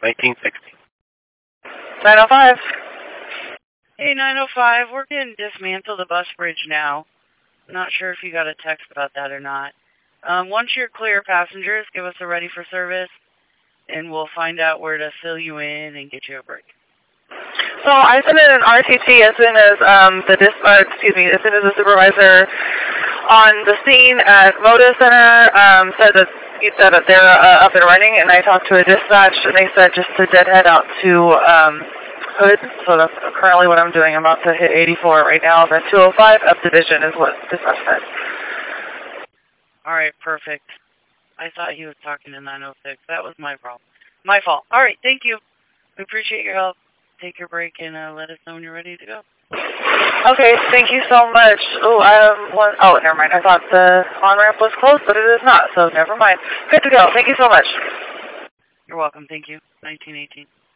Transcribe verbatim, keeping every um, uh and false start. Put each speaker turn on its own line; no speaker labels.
nineteen sixty.
nine oh five.
Hey, nine oh five, we're getting dismantle the bus bridge now. Not sure if you got a text about that or not. Um, once you're clear, passengers, give us a ready for service, and we'll find out where to fill you in and get you a break.
So I sent in an R T T as soon as um, the dis uh, excuse me, as soon as the supervisor on the scene at Moda Center um, said that he said that they're uh, up and running, and I talked to a dispatch, and they said just to deadhead out to um, Hood. So that's currently what I'm doing. I'm about to hit eighty-four right now. The two oh five up division is what dispatch said.
All right, perfect. I thought he was talking to nine oh six. That was my problem. My fault. All right, thank you. We appreciate your help. Take your break and uh, let us know when you're ready to go.
Okay, thank you so much. Oh, um, one, oh, never mind. I thought the on-ramp was closed, but it is not, so never mind. Good to go. Thank you so much.
You're welcome. Thank you. nineteen eighteen.